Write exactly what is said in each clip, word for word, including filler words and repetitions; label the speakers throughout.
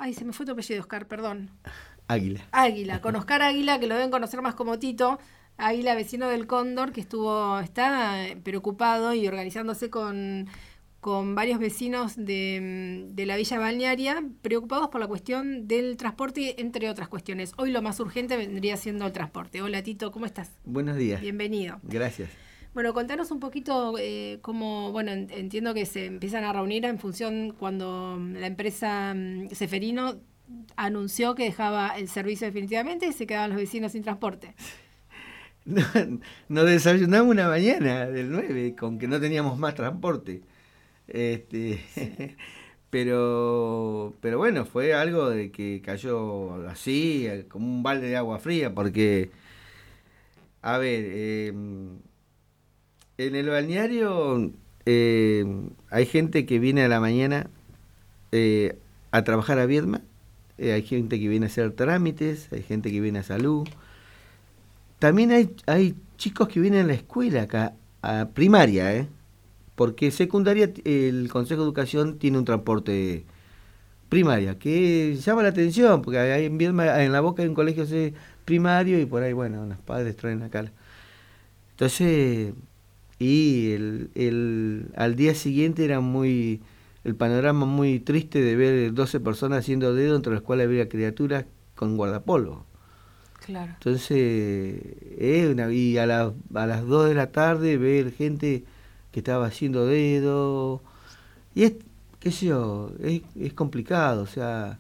Speaker 1: Ay, se me fue tu apellido, Oscar, perdón.
Speaker 2: Águila.
Speaker 1: Águila, con Oscar Águila, que lo deben conocer más como Tito. Águila, vecino del Cóndor, que estuvo, está preocupado y organizándose con, con varios vecinos de, de la Villa Balnearia, preocupados por la cuestión del transporte, entre otras cuestiones. Hoy lo más urgente vendría siendo el transporte. Hola, Tito, ¿cómo estás?
Speaker 2: Buenos días.
Speaker 1: Bienvenido.
Speaker 2: Gracias.
Speaker 1: Bueno, contanos un poquito eh, cómo, bueno, entiendo que se empiezan a reunir en función cuando la empresa um, Ceferino anunció que dejaba el servicio definitivamente y se quedaban los vecinos sin transporte.
Speaker 2: No, nos desayunamos una mañana del nueve con que no teníamos más transporte. Este, sí. pero, pero bueno, fue algo de que cayó así, como un balde de agua fría, porque, a ver, eh, en el balneario eh, hay gente que viene a la mañana eh, a trabajar a Viedma, eh, hay gente que viene a hacer trámites, hay gente que viene a salud. También hay, hay chicos que vienen a la escuela acá, a primaria, ¿eh? Porque secundaria el Consejo de Educación tiene un transporte primaria que llama la atención, porque hay en Viedma, en La Boca hay un colegio primario y por ahí, bueno, los padres traen acá. Entonces, y el, el, al día siguiente era muy, el panorama muy triste de ver doce personas haciendo dedo, entre las cuales había criaturas con guardapolvo.
Speaker 1: Claro.
Speaker 2: Entonces, eh, una, y a, la, a las dos de la tarde ver gente que estaba haciendo dedo, y es, qué sé yo, es, es complicado, o sea,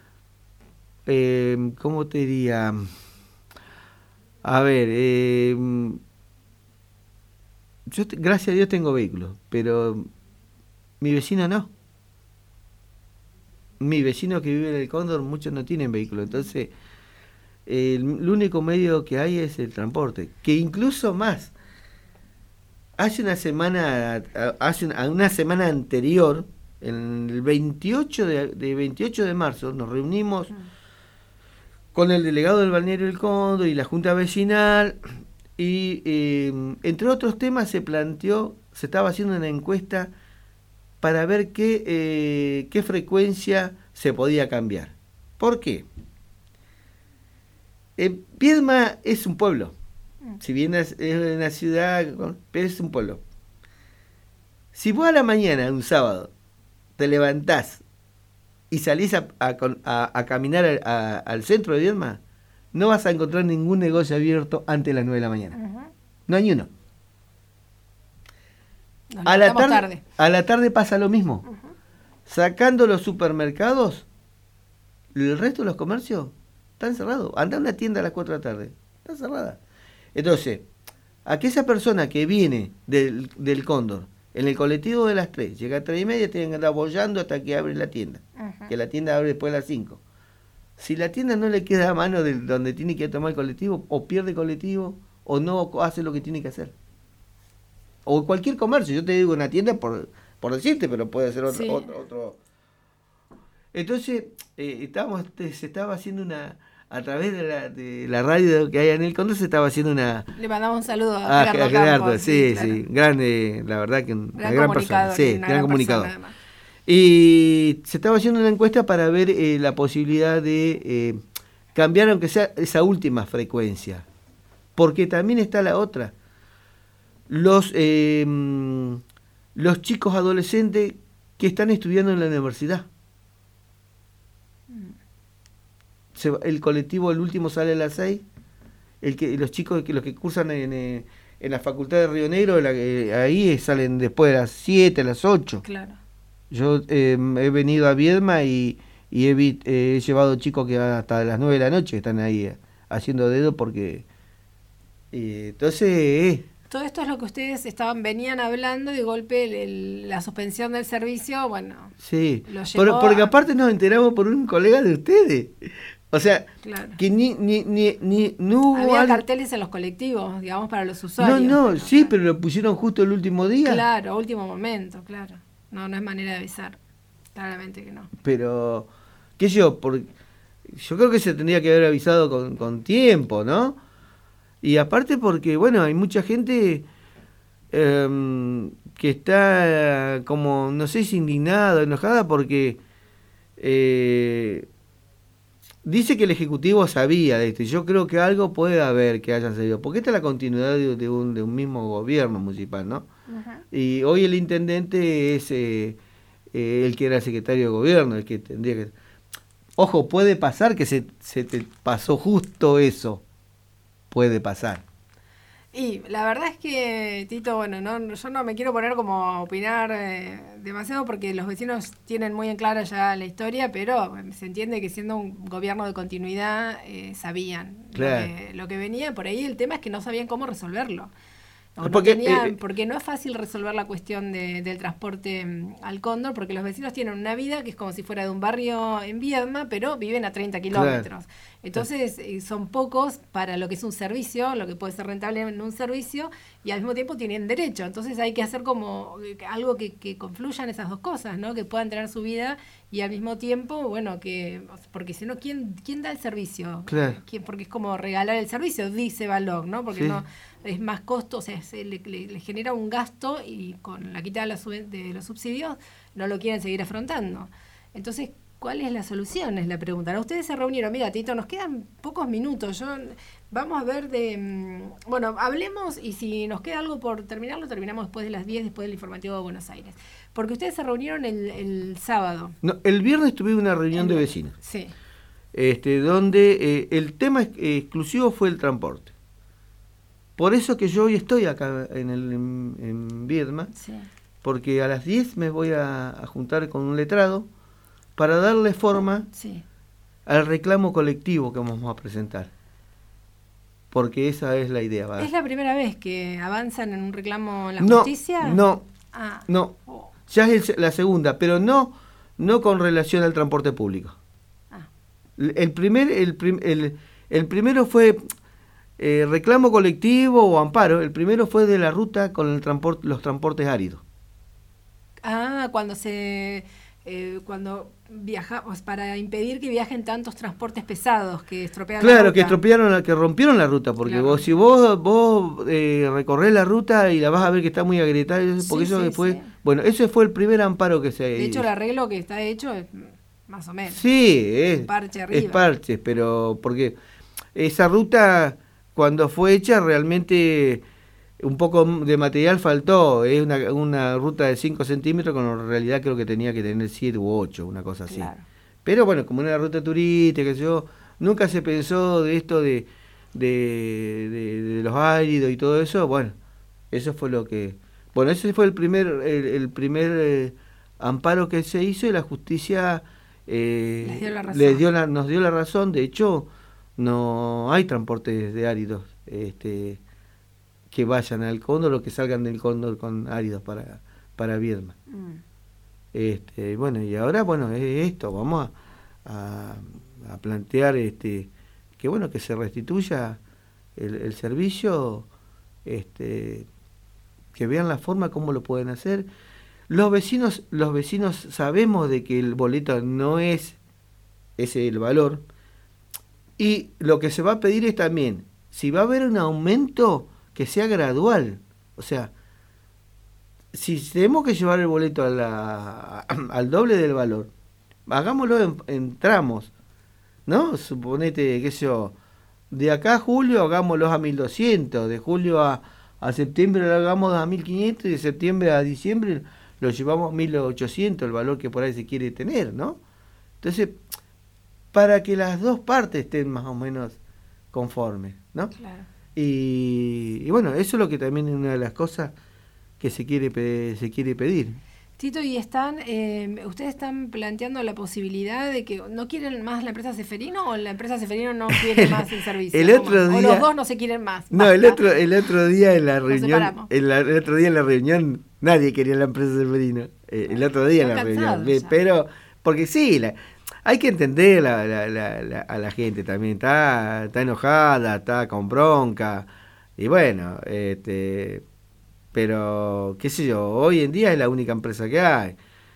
Speaker 2: eh, ¿cómo te diría? A ver, eh, yo gracias a Dios tengo vehículo, pero mi vecino no. Mi vecino que vive en el Cóndor, muchos no tienen vehículo, entonces el, el único medio que hay es el transporte, que incluso más. Hace una semana, hace una, una semana anterior, en el veintiocho de, de veintiocho de marzo, nos reunimos mm. con el delegado del Balneario del Cóndor y la Junta Vecinal, y eh, entre otros temas se planteó, se estaba haciendo una encuesta para ver qué, eh, qué frecuencia se podía cambiar. ¿Por qué? Eh, Viedma es un pueblo. Si bien es, es una ciudad, pero es un pueblo. Si vos a la mañana, un sábado, te levantás y salís a, a, a, a caminar a, a, al centro de Viedma, no vas a encontrar ningún negocio abierto antes de las nueve de la mañana. Uh-huh. No hay ni uno.
Speaker 1: Nos
Speaker 2: a, la tarde,
Speaker 1: tarde.
Speaker 2: a la tarde pasa lo mismo. Uh-huh. Sacando los supermercados, el resto de los comercios están cerrados. Anda a una tienda a las cuatro de la tarde, está cerrada. Entonces, aquella persona que viene del, del Cóndor en el colectivo de las tres, llega a tres y media, tienen que andar bollando hasta que abre la tienda. Uh-huh. Que la tienda abre después de las cinco. Si la tienda no le queda a mano de donde tiene que tomar el colectivo, o pierde el colectivo, o no hace lo que tiene que hacer. O cualquier comercio, yo te digo una tienda por, por decirte, pero puede ser otro. Sí. otro, otro. Entonces, eh, estábamos, se estaba haciendo una... A través de la, de la radio que hay en el Cóndor se estaba haciendo una...
Speaker 1: Le mandamos un saludo a
Speaker 2: Gerardo,
Speaker 1: a Gerardo
Speaker 2: Campos, sí, sí,
Speaker 1: claro.
Speaker 2: sí, grande, la verdad que una
Speaker 1: gran,
Speaker 2: gran persona, sí,
Speaker 1: una
Speaker 2: gran,
Speaker 1: gran
Speaker 2: comunicador.
Speaker 1: Persona,
Speaker 2: y se estaba haciendo una encuesta para ver eh, la posibilidad de eh, cambiar, aunque sea esa última frecuencia, porque también está la otra. Los, eh, los chicos adolescentes que están estudiando en la universidad. El colectivo, el último sale a las seis, el que los chicos, los que cursan en, en la facultad de Río Negro, la, ahí salen después de las siete, a las ocho.
Speaker 1: Claro.
Speaker 2: Yo eh, he venido a Viedma y, y he, vi, eh, he llevado chicos que hasta las nueve de la noche están ahí eh, haciendo dedo porque... Eh, entonces... Eh,
Speaker 1: Todo esto es lo que ustedes estaban venían hablando y de golpe el, el, la suspensión del servicio, bueno...
Speaker 2: Sí, por, porque
Speaker 1: a...
Speaker 2: aparte nos enteramos por un colega de ustedes. O sea,
Speaker 1: claro.
Speaker 2: que ni, ni, ni, ni no hubo
Speaker 1: había
Speaker 2: algo...
Speaker 1: carteles en los colectivos, digamos, para los usuarios.
Speaker 2: No, no,
Speaker 1: pero,
Speaker 2: sí,
Speaker 1: claro.
Speaker 2: pero lo pusieron justo el último día.
Speaker 1: Claro, último momento, claro. No, no es manera de avisar. Claramente que no.
Speaker 2: Pero, qué sé yo, por, yo creo que se tendría que haber avisado con, con tiempo, ¿no? Y aparte porque, bueno, hay mucha gente eh, que está como, no sé si indignada, enojada porque... Eh, dice que el Ejecutivo sabía de esto, y yo creo que algo puede haber que hayan sabido, porque esta es la continuidad de, de, un, de un mismo gobierno municipal, ¿no? Uh-huh. Y hoy el intendente es eh, eh, el que era secretario de gobierno, el que tendría que... Ojo, puede pasar que se, se te pasó justo eso, puede pasar.
Speaker 1: Y la verdad es que, Tito, bueno, no, yo no me quiero poner como a opinar eh, demasiado porque los vecinos tienen muy en clara ya la historia, pero se entiende que siendo un gobierno de continuidad eh, sabían
Speaker 2: claro.
Speaker 1: lo, que, lo que venía. Por ahí el tema es que no sabían cómo resolverlo. O no
Speaker 2: porque,
Speaker 1: tenían,
Speaker 2: eh,
Speaker 1: porque no es fácil resolver la cuestión de, del transporte um, al Cóndor, porque los vecinos tienen una vida que es como si fuera de un barrio en Viedma, pero viven a treinta kilómetros. Claro. Entonces eh, son pocos para lo que es un servicio, lo que puede ser rentable en un servicio, y al mismo tiempo tienen derecho. Entonces hay que hacer como algo que, que confluyan esas dos cosas, ¿no? Que puedan tener su vida y al mismo tiempo, bueno, que porque si no, ¿quién, quién da el servicio?
Speaker 2: Claro.
Speaker 1: ¿Quién? Porque es como regalar el servicio, dice Balog, ¿no? Porque
Speaker 2: sí.
Speaker 1: no es más costo, o sea, se le, le, le genera un gasto y con la quita de, la sub, de los subsidios no lo quieren seguir afrontando. Entonces, ¿cuál es la solución? Es la pregunta. ¿No? Ustedes se reunieron, mira, Tito, nos quedan pocos minutos. Yo vamos a ver de... Bueno, hablemos y si nos queda algo por terminarlo, terminamos después de las diez, después del informativo de Buenos Aires. Porque ustedes se reunieron el, el sábado.
Speaker 2: No, el viernes tuvimos una reunión el, de vecinos.
Speaker 1: Sí.
Speaker 2: Este, donde eh, el tema exclusivo fue el transporte. Por eso que yo hoy estoy acá en, el, en, en Viedma, sí. Porque a las diez me voy a, a juntar con un letrado para darle forma
Speaker 1: sí.
Speaker 2: al reclamo colectivo que vamos a presentar. Porque esa es la idea. ¿verdad?
Speaker 1: ¿Es la primera vez que avanzan en un reclamo en la
Speaker 2: no,
Speaker 1: justicia?
Speaker 2: No,
Speaker 1: ah.
Speaker 2: no.
Speaker 1: Oh.
Speaker 2: Ya es el, la segunda, pero no, no con relación al transporte público.
Speaker 1: Ah.
Speaker 2: El, primer, el, prim, el, el primero fue... Eh, reclamo colectivo o amparo, el primero fue de la ruta con el transporte, los transportes áridos.
Speaker 1: Ah, cuando se eh, cuando viajamos para impedir que viajen tantos transportes pesados que estropean
Speaker 2: claro,
Speaker 1: la ruta.
Speaker 2: que estropearon, que rompieron la ruta, porque
Speaker 1: claro.
Speaker 2: vos si vos vos eh, recorres la ruta y la vas a ver que está muy agrietada, porque
Speaker 1: sí,
Speaker 2: eso
Speaker 1: sí,
Speaker 2: fue,
Speaker 1: sí.
Speaker 2: Bueno, ese fue el primer amparo que se
Speaker 1: de
Speaker 2: hizo.
Speaker 1: hecho el arreglo que está hecho es más o menos.
Speaker 2: Sí, es
Speaker 1: un parche arriba.
Speaker 2: Es parches, pero porque esa ruta cuando fue hecha realmente un poco de material faltó, es una, una ruta de cinco centímetros cuando en realidad creo que tenía que tener siete u ocho, una cosa así.
Speaker 1: Claro.
Speaker 2: Pero bueno, como una ruta turística, que yo, nunca se pensó de esto de, de, de, de los áridos y todo eso, bueno, eso fue lo que... Bueno, ese fue el primer, el, el primer eh, amparo que se hizo y la justicia eh,
Speaker 1: les dio la razón.
Speaker 2: Les dio la, nos dio la razón, de hecho... No hay transportes de áridos este, que vayan al Cóndor o que salgan del Cóndor con áridos para, para Viedma. Mm. Este, bueno, y ahora, bueno, es esto, vamos a, a, a plantear este, que bueno, que se restituya el, el servicio, este, que vean la forma cómo lo pueden hacer. Los vecinos, los vecinos sabemos de que el boleto no es ese el valor. Y lo que se va a pedir es también, si va a haber un aumento, que sea gradual. O sea, si tenemos que llevar el boleto a la, al doble del valor, hagámoslo en, en tramos, ¿no? Suponete, qué sé yo, de acá a julio hagámoslo a mil doscientos, de julio a, a septiembre lo hagamos a mil quinientos y de septiembre a diciembre lo llevamos a mil ochocientos, el valor que por ahí se quiere tener, ¿no? Entonces... para que las dos partes estén más o menos conformes, ¿no?
Speaker 1: Claro.
Speaker 2: Y, y bueno, eso es lo que también es una de las cosas que se quiere se quiere pedir.
Speaker 1: Tito, y están, eh, ustedes están planteando la posibilidad de que no quieren más la empresa Ceferino o la empresa Ceferino no quiere más el servicio.
Speaker 2: el otro día,
Speaker 1: o los dos no se quieren más.
Speaker 2: No,
Speaker 1: basta.
Speaker 2: el otro el otro día en la reunión, el, el otro día en la reunión nadie quería la empresa Ceferino. Eh, el otro día en la reunión, ya. Pero porque sí, la hay que entender la, la, la, la, a la gente también, está, está enojada, está con bronca, y bueno, este, pero qué sé yo, hoy en día es la única empresa que hay,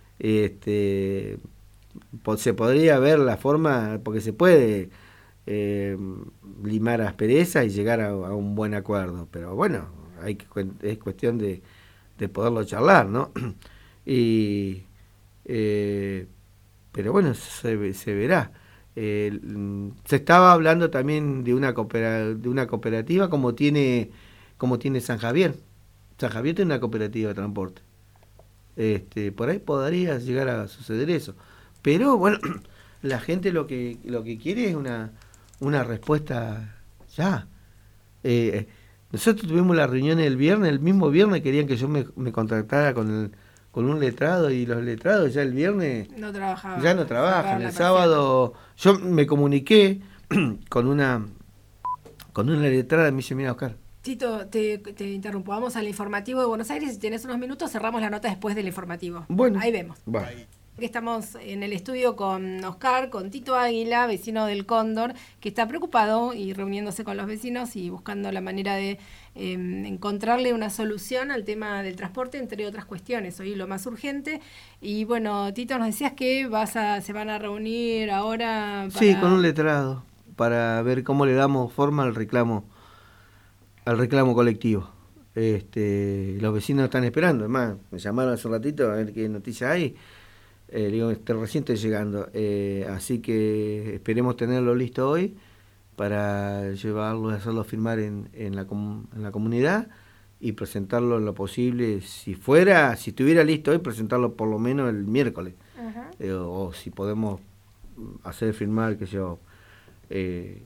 Speaker 2: este, se podría ver la forma, porque se puede eh, limar asperezas y llegar a, a un buen acuerdo, pero bueno, hay que, es cuestión de, de poderlo charlar, ¿no? Y... Eh, pero bueno, se, se verá. Eh, se estaba hablando también de una coopera, de una cooperativa como tiene como tiene San Javier. San Javier tiene una cooperativa de transporte. Este, por ahí podría llegar a suceder eso. Pero bueno, la gente lo que lo que quiere es una una respuesta ya. Eh, nosotros tuvimos la reunión el viernes, el mismo viernes querían que yo me, me contactara con el con un letrado y los letrados ya el viernes
Speaker 1: no trabajaban,
Speaker 2: ya no trabajan. El sábado yo me comuniqué con una con una letrada y me dice, mira, Oscar.
Speaker 1: Tito, te, te interrumpo, vamos al informativo de Buenos Aires, si tenés unos minutos cerramos la nota después del informativo.
Speaker 2: Bueno,
Speaker 1: ahí vemos.
Speaker 2: Va.
Speaker 1: Estamos en el estudio con Oscar, con Tito Águila, vecino del Cóndor, que está preocupado y reuniéndose con los vecinos y buscando la manera de eh, encontrarle una solución al tema del transporte, entre otras cuestiones. Hoy lo más urgente. Y bueno, Tito, nos decías que vas a, se van a reunir ahora para...
Speaker 2: Sí, con un letrado, para ver cómo le damos forma al reclamo, al reclamo colectivo. Este, los vecinos están esperando, además, me llamaron hace un ratito a ver qué noticias hay. Eh, digo, este, recién estoy llegando, eh, así que esperemos tenerlo listo hoy para llevarlo y hacerlo firmar en, en, la, com en la comunidad y presentarlo en lo posible, si fuera, si estuviera listo hoy, presentarlo por lo menos el miércoles. Uh-huh. eh, o, o si podemos hacer firmar, que yo, eh,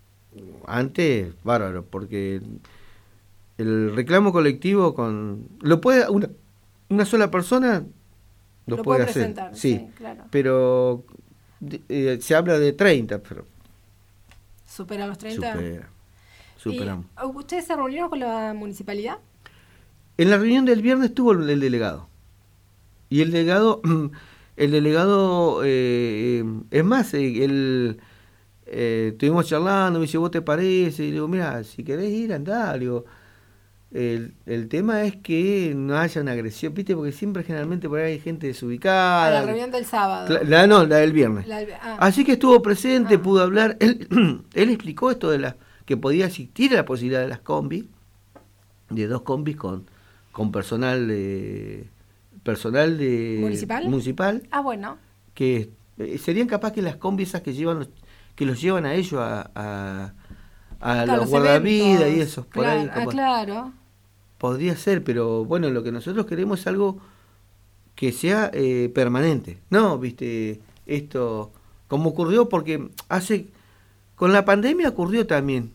Speaker 2: antes, bárbaro, porque el reclamo colectivo con lo puede una, una sola persona. Lo,
Speaker 1: lo
Speaker 2: puede,
Speaker 1: puede
Speaker 2: hacer,
Speaker 1: presentar,
Speaker 2: sí,
Speaker 1: sí, claro.
Speaker 2: Pero eh, se habla de treinta, pero...
Speaker 1: ¿Supera los treinta?
Speaker 2: Supera, superamos.
Speaker 1: ¿Y ustedes se reunieron con la municipalidad?
Speaker 2: En la reunión del viernes estuvo el, el delegado. Y el delegado, el delegado, eh, es más, eh, el, eh, estuvimos charlando, me dice, ¿vos te parece? Y le digo, mira, si querés ir, andá, le digo... El, el tema es que no haya una agresión, ¿viste? Porque siempre generalmente por ahí hay gente desubicada.
Speaker 1: A la reunión del sábado.
Speaker 2: La, la, no, la del viernes.
Speaker 1: La, ah.
Speaker 2: Así que estuvo presente,
Speaker 1: ah.
Speaker 2: pudo hablar. Él, él explicó esto de la que podía existir la posibilidad de las combis, de dos combis con, con personal de personal de
Speaker 1: municipal.
Speaker 2: municipal.
Speaker 1: Ah, bueno.
Speaker 2: Que eh, serían capaz que las combis esas que llevan los, que los llevan a ellos a, a, a
Speaker 1: claro,
Speaker 2: los guardavidas y eso. Por
Speaker 1: claro,
Speaker 2: ahí,
Speaker 1: ah, claro.
Speaker 2: Podría ser, pero bueno, lo que nosotros queremos es algo que sea eh, permanente. No, viste, esto, como ocurrió, porque hace, con la pandemia ocurrió también,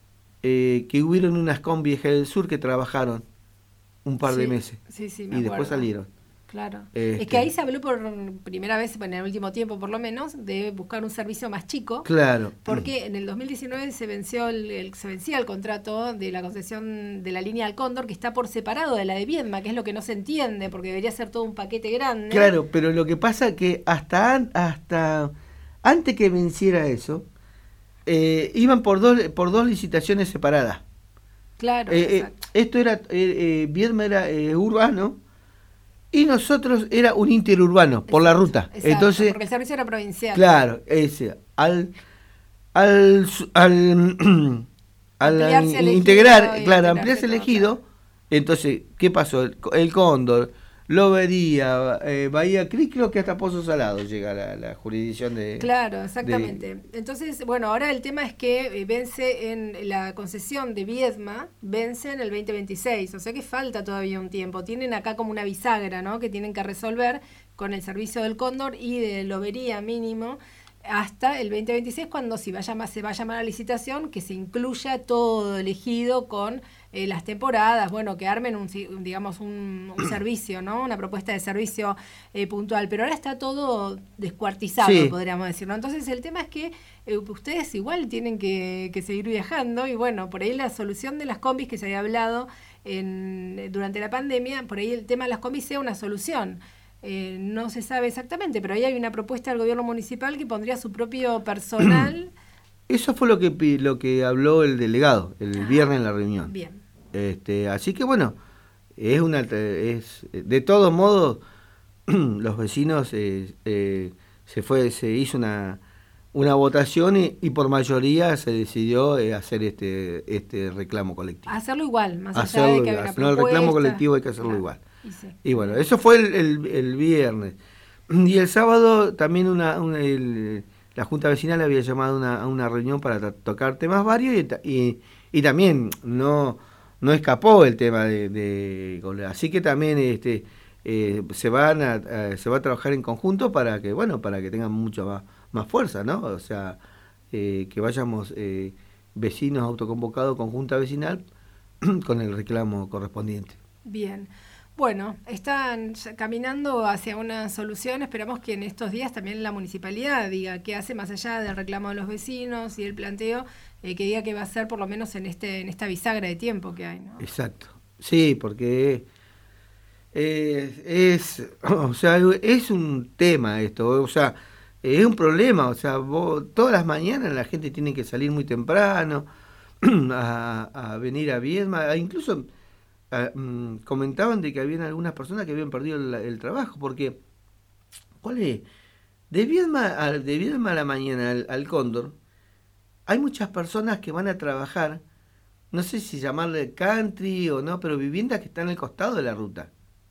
Speaker 2: eh, que hubieron unas combis del sur que trabajaron un par
Speaker 1: sí,
Speaker 2: de meses.
Speaker 1: Sí, sí, me
Speaker 2: y
Speaker 1: acuerdo.
Speaker 2: después salieron.
Speaker 1: Claro.
Speaker 2: Este,
Speaker 1: es que ahí se habló por primera vez, en el último tiempo por lo menos, de buscar un servicio más chico.
Speaker 2: Claro.
Speaker 1: Porque en el dos mil diecinueve se venció el, el, se vencía el contrato de la concesión de la línea del Cóndor, que está por separado de la de Viedma, que es lo que no se entiende, porque debería ser todo un paquete grande.
Speaker 2: Claro, pero lo que pasa es que hasta, hasta antes que venciera eso, eh, iban por dos, por dos licitaciones separadas.
Speaker 1: Claro,
Speaker 2: eh, eh, esto era, eh, eh, Viedma era eh, urbano, y nosotros era un interurbano, por exacto, la ruta.
Speaker 1: Exacto,
Speaker 2: entonces,
Speaker 1: porque el servicio era provincial.
Speaker 2: Claro, ese, al, al, al, al integrar, claro, ampliarse el ejido, claro. Entonces, ¿qué pasó? El, el Cóndor, Lobería, eh, Bahía Creek, creo que hasta Pozo Salado llega a la, la jurisdicción de...
Speaker 1: Claro, exactamente.
Speaker 2: De,
Speaker 1: Entonces, bueno, ahora el tema es que eh, vence en la concesión de Viedma, vence en el veinte veintiséis, o sea que falta todavía un tiempo. Tienen acá como una bisagra, ¿no?, que tienen que resolver con el servicio del Cóndor y de Lobería mínimo hasta el veinte veintiséis, cuando si vaya más, se va a llamar a licitación, que se incluya todo elegido con eh, las temporadas, bueno, que armen un, digamos, un, un servicio, ¿no? Una propuesta de servicio eh, puntual, pero ahora está todo descuartizado, sí, podríamos decir, ¿no? Entonces el tema es que eh, ustedes igual tienen que, que seguir viajando y bueno, por ahí la solución de las combis que se había hablado en, durante la pandemia, por ahí el tema de las combis sea una solución. Eh, no se sabe exactamente, pero ahí hay una propuesta del gobierno municipal que pondría su propio personal.
Speaker 2: Eso fue lo que lo que habló el delegado el viernes en la reunión.
Speaker 1: Bien.
Speaker 2: Este, así que bueno, es una es de todos modos los vecinos eh, eh, se fue se hizo una una votación y, y por mayoría se decidió eh, hacer este este reclamo colectivo.
Speaker 1: Hacerlo igual, más allá
Speaker 2: hacerlo
Speaker 1: de que hay una
Speaker 2: no, el reclamo colectivo hay que hacerlo
Speaker 1: claro.
Speaker 2: igual.
Speaker 1: Y, sí.
Speaker 2: Y bueno, eso fue el, el, el viernes. Y el sábado también una, una- el- la Junta Vecinal había llamado una, a una reunión para tra- tocar temas varios y, ta- y, y también no, no escapó el tema de, de Golea. Así que también este, eh, se van a, a- se va a trabajar en conjunto para que, bueno, para que tengan mucho más, más fuerza, ¿no? O sea, eh, que vayamos eh, vecinos autoconvocados con Junta Vecinal con el reclamo correspondiente.
Speaker 1: Bien. Bueno, están ya caminando hacia una solución. Esperamos que en estos días también la municipalidad diga qué hace más allá del reclamo de los vecinos y el planteo, eh, que diga qué va a hacer por lo menos en este en esta bisagra de tiempo que hay, ¿no?
Speaker 2: Exacto. Sí, porque Eh, es, o sea, es un tema esto, o sea, es un problema, o sea, vos, todas las mañanas la gente tiene que salir muy temprano a, a venir a Viedma, a incluso a, mm, comentaban de que habían algunas personas que habían perdido el, el trabajo, porque, ¿cuál es? De Viedma a, de Viedma a la mañana al, al Cóndor, hay muchas personas que van a trabajar, no sé si llamarle country o no, pero viviendas que están al costado de la ruta.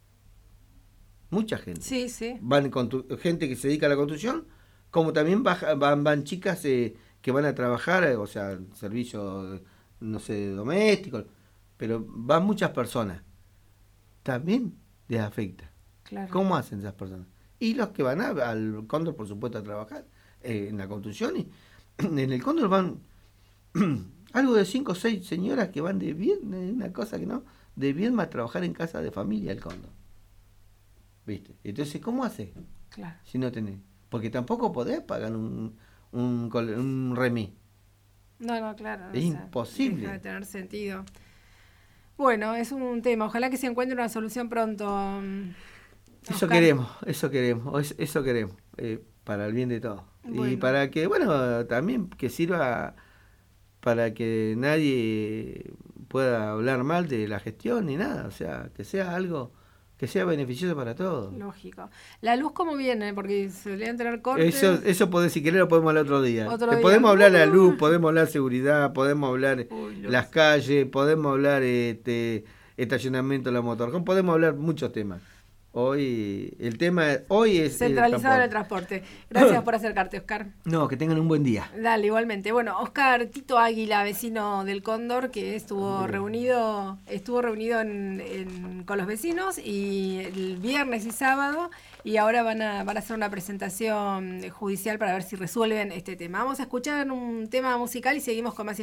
Speaker 2: Mucha gente.
Speaker 1: Sí, sí,
Speaker 2: Van constru- gente que se dedica a la construcción, como también baja- van, van chicas eh, que van a trabajar, eh, o sea, servicios, no sé, domésticos, pero van muchas personas. También les afecta.
Speaker 1: claro.
Speaker 2: ¿Cómo hacen esas personas? Y los que van a- al Cóndor, por supuesto, a trabajar eh, en la construcción. Y en el Cóndor van algo de cinco o seis señoras que van de bien, una cosa que no, de bien a trabajar en casa de familia el Cóndor. ¿Viste? Entonces, ¿cómo haces
Speaker 1: Claro.
Speaker 2: si no tenés? Porque tampoco podés pagar un, un, col- un remis.
Speaker 1: No, no, claro.
Speaker 2: Es
Speaker 1: O sea,
Speaker 2: imposible.
Speaker 1: deja de tener sentido. Bueno, es un tema. Ojalá que se encuentre una solución pronto, mm,
Speaker 2: Eso
Speaker 1: Oscar.
Speaker 2: queremos, eso queremos, es- eso queremos, eh, para el bien de todos. Y
Speaker 1: Bueno,
Speaker 2: para que, bueno, también que sirva para que nadie pueda hablar mal de la gestión ni nada. O sea, que sea algo que sea beneficioso para todos.
Speaker 1: lógico. ¿La luz cómo viene? Porque solían tener
Speaker 2: Eso,
Speaker 1: cortes.
Speaker 2: eso podés, si querés lo podemos hablar otro día.
Speaker 1: Otro
Speaker 2: Te
Speaker 1: día.
Speaker 2: podemos hablar la luz,
Speaker 1: Uh,
Speaker 2: podemos hablar seguridad, podemos hablar
Speaker 1: uy, no
Speaker 2: las
Speaker 1: sé.
Speaker 2: calles, podemos hablar este estacionamiento de la motorhome, podemos hablar muchos temas. Hoy el tema hoy es el
Speaker 1: Centralizado en el
Speaker 2: transporte.
Speaker 1: transporte. Gracias por acercarte, Oscar.
Speaker 2: No, que tengan un buen día.
Speaker 1: Dale, igualmente. Bueno, Oscar Tito Águila, vecino del Cóndor, que estuvo
Speaker 2: Bien.
Speaker 1: reunido, estuvo reunido en- en- con los vecinos y el viernes y sábado, y ahora van a, van a hacer una presentación judicial para ver si resuelven este tema. Vamos a escuchar un tema musical y seguimos con más